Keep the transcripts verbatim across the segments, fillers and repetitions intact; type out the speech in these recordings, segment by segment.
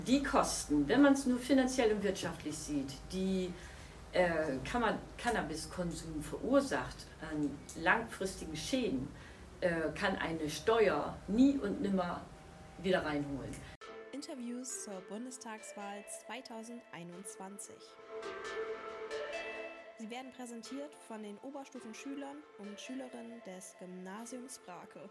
Die Kosten, wenn man es nur finanziell und wirtschaftlich sieht, die äh, kann man Cannabiskonsum verursacht an langfristigen Schäden, äh, kann eine Steuer nie und nimmer wieder reinholen. Interviews zur Bundestagswahl zweitausendeinundzwanzig. Sie werden präsentiert von den Oberstufenschülern und Schülerinnen des Gymnasiums Brake.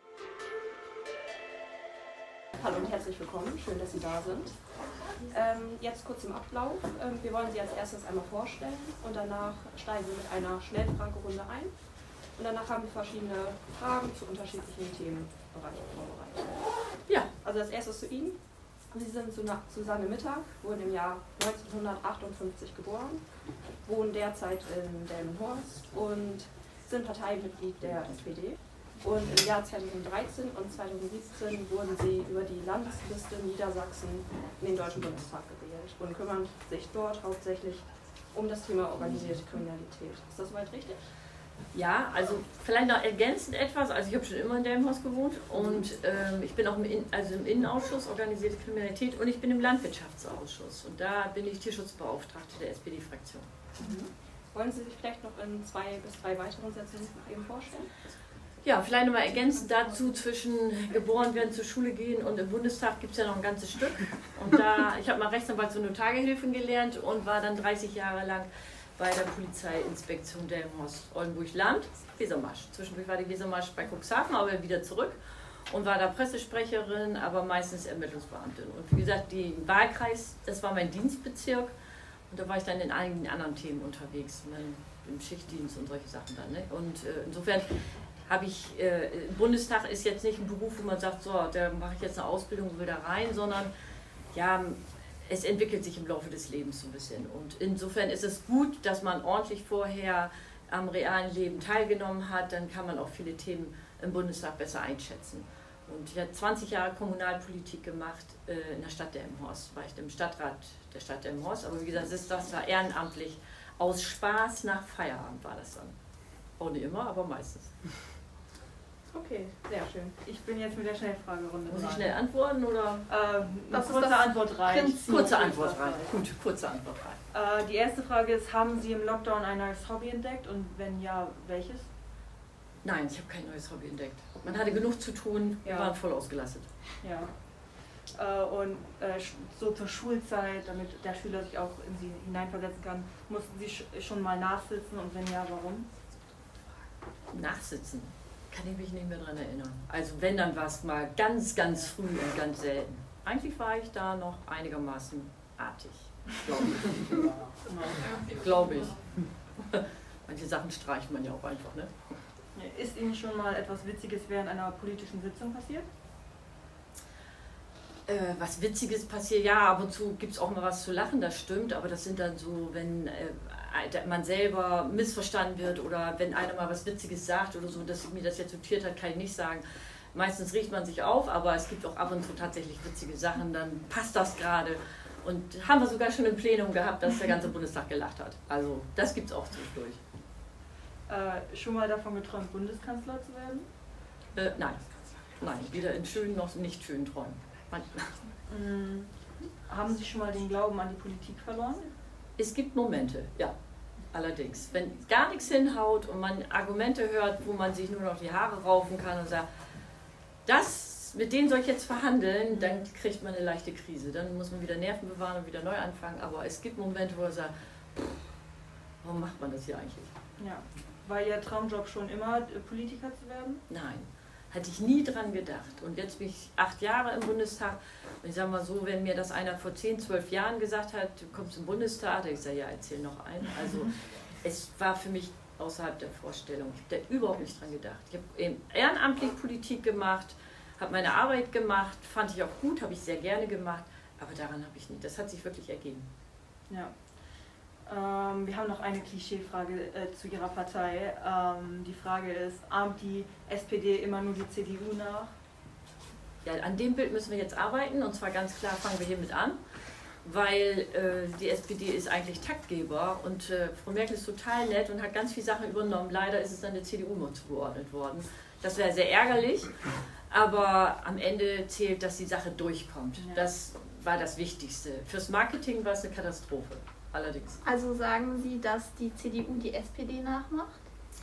Hallo und herzlich willkommen, schön, dass Sie da sind. Ähm, jetzt kurz im Ablauf. Ähm, wir wollen Sie als erstes einmal vorstellen und danach steigen wir mit einer Schnellfragerunde ein. Und danach haben wir verschiedene Fragen zu unterschiedlichen Themenbereichen vorbereitet. Ja, also als erstes zu Ihnen. Sie sind Susanne Mittag, wurden im Jahr neunzehnhundertachtundfünfzig geboren, wohnen derzeit in Delmenhorst und sind Parteimitglied der S P D. Und im Jahr zweitausenddreizehn und zweitausendsiebzehn wurden sie über die Landesliste Niedersachsen in den Deutschen Bundestag gewählt und kümmern sich dort hauptsächlich um das Thema organisierte Kriminalität. Ist das soweit richtig? Ja, also vielleicht noch ergänzend etwas. Also ich habe schon immer in Delmenhorst gewohnt und ähm, ich bin auch im, in, also im Innenausschuss organisierte Kriminalität und ich bin im Landwirtschaftsausschuss und da bin ich Tierschutzbeauftragte der S P D-Fraktion. Mhm. Wollen Sie sich vielleicht noch in zwei bis drei weiteren Sätzen noch eben vorstellen? Ja, vielleicht nochmal ergänzend dazu, zwischen geboren werden, zur Schule gehen und im Bundestag gibt es ja noch ein ganzes Stück. Und da, ich habe mal Rechtsanwalt zur Notargehilfin gelernt und war dann dreißig Jahre lang bei der Polizeiinspektion Delmenhorst-Oldenburg-Land, Wesermarsch. Zwischendurch war die Wesermarsch bei Cuxhaven, aber wieder zurück und war da Pressesprecherin, aber meistens Ermittlungsbeamtin. Und wie gesagt, den Wahlkreis, das war mein Dienstbezirk und da war ich dann in einigen anderen Themen unterwegs, im Schichtdienst und solche Sachen dann. Ne? Und äh, insofern habe ich, äh, Bundestag ist jetzt nicht ein Beruf, wo man sagt, so, da mache ich jetzt eine Ausbildung und will da rein, sondern ja, es entwickelt sich im Laufe des Lebens so ein bisschen. Und insofern ist es gut, dass man ordentlich vorher am realen Leben teilgenommen hat, dann kann man auch viele Themen im Bundestag besser einschätzen. Und ich habe zwanzig Jahre Kommunalpolitik gemacht äh, in der Stadt Delmenhorst, war ich im Stadtrat der Stadt Delmenhorst, aber wie gesagt, das, das war ehrenamtlich, aus Spaß nach Feierabend war das dann. Auch nicht immer, aber meistens. Okay, sehr schön. Ich bin jetzt mit der Schnellfragerunde. Muss ich schnell antworten oder? Ähm, das kurze ist das Antwort reicht. Prinzip. Kurze Antwort reicht. Gut, kurze Antwort reicht. Äh, die erste Frage ist, haben Sie im Lockdown ein neues Hobby entdeckt und wenn ja, welches? Nein, ich habe kein neues Hobby entdeckt. Man hatte genug zu tun, wir ja. waren voll ausgelastet. Ja. Äh, und äh, so zur Schulzeit, damit der Schüler sich auch in Sie hineinversetzen kann, mussten Sie sch schon mal nachsitzen und wenn ja, warum? Nachsitzen? Kann ich mich nicht mehr daran erinnern. Also wenn, dann war es mal ganz, ganz früh und ganz selten. Eigentlich war ich da noch einigermaßen artig, glaube ich. glaube ich. Manche Sachen streicht man ja auch einfach, ne? Ist Ihnen schon mal etwas Witziges während einer politischen Sitzung passiert? Äh, was Witziges passiert, ja, ab und zu gibt es auch mal was zu lachen, das stimmt, aber das sind dann so, wenn äh, man selber missverstanden wird oder wenn einer mal was Witziges sagt oder so, dass mir das jetzt notiert hat, kann ich nicht sagen. Meistens riecht man sich auf, aber es gibt auch ab und zu tatsächlich witzige Sachen, dann passt das gerade. Und haben wir sogar schon im Plenum gehabt, dass der ganze Bundestag gelacht hat. Also das gibt es auch zwischendurch. Äh, schon mal davon geträumt, Bundeskanzler zu werden? Äh, nein, nein, weder in schönen noch nicht schönen Träumen. Mhm. Haben Sie schon mal den Glauben an die Politik verloren? Es gibt Momente, ja, allerdings. Wenn gar nichts hinhaut und man Argumente hört, wo man sich nur noch die Haare raufen kann und sagt, das, mit denen soll ich jetzt verhandeln, dann kriegt man eine leichte Krise. Dann muss man wieder Nerven bewahren und wieder neu anfangen. Aber es gibt Momente, wo man sagt, warum macht man das hier eigentlich? Ja. War Ihr Traumjob schon immer, Politiker zu werden? Nein, hatte ich nie dran gedacht. Und jetzt bin ich acht Jahre im Bundestag. Und ich sage mal so, wenn mir das einer vor zehn, zwölf Jahren gesagt hat, du kommst im Bundestag, ich sage, ja, erzähl noch einen. Also es war für mich außerhalb der Vorstellung. Ich habe da überhaupt nicht dran gedacht. Ich habe ehrenamtlich Politik gemacht, habe meine Arbeit gemacht, fand ich auch gut, habe ich sehr gerne gemacht. Aber daran habe ich nicht. Das hat sich wirklich ergeben. Ja. Ähm, wir haben noch eine Klischeefrage äh, zu Ihrer Partei. Ähm, die Frage ist, ahmt die S P D immer nur die C D U nach? Ja, an dem Bild müssen wir jetzt arbeiten und zwar ganz klar fangen wir hiermit an, weil äh, die S P D ist eigentlich Taktgeber und äh, Frau Merkel ist total nett und hat ganz viele Sachen übernommen. Leider ist es dann der C D U nur zugeordnet worden. Das wäre sehr ärgerlich, aber am Ende zählt, dass die Sache durchkommt. Ja. Das war das Wichtigste. Fürs Marketing war es eine Katastrophe, allerdings. Also sagen Sie, dass die C D U die S P D nachmacht?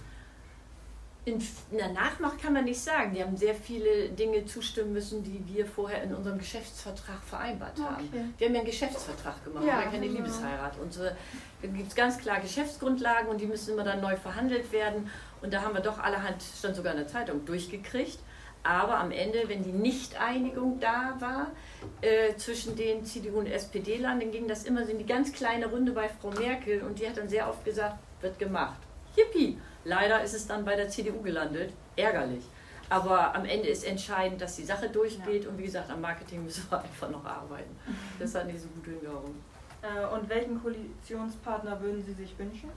In der Nachmacht kann man nicht sagen. Die haben sehr viele Dinge zustimmen müssen, die wir vorher in unserem Geschäftsvertrag vereinbart haben. Okay. Wir haben ja einen Geschäftsvertrag gemacht, Ja, ja, keine genau. Liebesheirat. Und so, da gibt es ganz klar Geschäftsgrundlagen und die müssen immer dann neu verhandelt werden. Und da haben wir doch allerhand, stand sogar in der Zeitung, durchgekriegt. Aber am Ende, wenn die Nicht-Einigung da war äh, zwischen den C D U und S P D-Lern, dann ging das immer so in die ganz kleine Runde bei Frau Merkel und die hat dann sehr oft gesagt, wird gemacht. Yippie! Leider ist es dann bei der C D U gelandet. Ärgerlich. Aber am Ende ist entscheidend, dass die Sache durchgeht ja. Und wie gesagt, am Marketing müssen wir einfach noch arbeiten. Das hat nicht so gut hingehauen. Äh, und welchen Koalitionspartner würden Sie sich wünschen?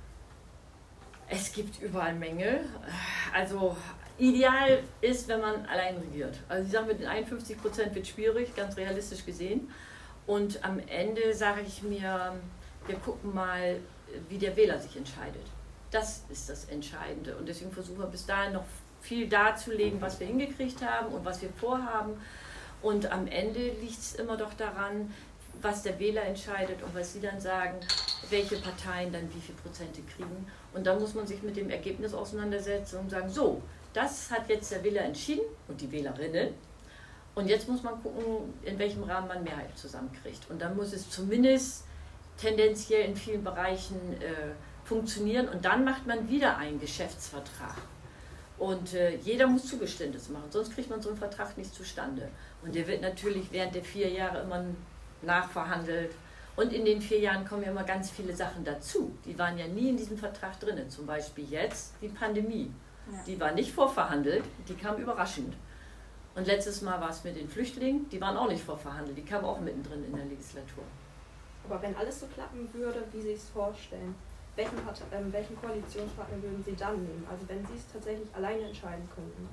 Es gibt überall Mängel. Also ideal ist, wenn man allein regiert. Also ich sage, mit den einundfünfzig Prozent wird schwierig, ganz realistisch gesehen. Und am Ende sage ich mir, wir gucken mal, wie der Wähler sich entscheidet. Das ist das Entscheidende. Und deswegen versuchen wir bis dahin noch viel darzulegen, was wir hingekriegt haben und was wir vorhaben. Und am Ende liegt es immer doch daran, was der Wähler entscheidet und was sie dann sagen, welche Parteien dann wie viele Prozente kriegen. Und dann muss man sich mit dem Ergebnis auseinandersetzen und sagen, so, das hat jetzt der Wähler entschieden und die Wählerinnen. Und jetzt muss man gucken, in welchem Rahmen man Mehrheit zusammenkriegt. Und dann muss es zumindest tendenziell in vielen Bereichen äh, funktionieren. Und dann macht man wieder einen Geschäftsvertrag. Und äh, jeder muss Zugeständnisse machen, sonst kriegt man so einen Vertrag nicht zustande. Und der wird natürlich während der vier Jahre immer nachverhandelt. Und in den vier Jahren kommen ja immer ganz viele Sachen dazu. Die waren ja nie in diesem Vertrag drin. Zum Beispiel jetzt die Pandemie. Ja. Die war nicht vorverhandelt, die kam überraschend. Und letztes Mal war es mit den Flüchtlingen, die waren auch nicht vorverhandelt, die kamen auch mittendrin in der Legislatur. Aber wenn alles so klappen würde, wie Sie es vorstellen, welchen, Part- ähm, welchen Koalitionspartner würden Sie dann nehmen? Also wenn Sie es tatsächlich alleine entscheiden könnten?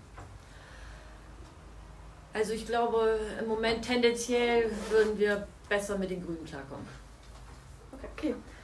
Also ich glaube, im Moment tendenziell würden wir besser mit den Grünen klarkommen. Okay. Okay.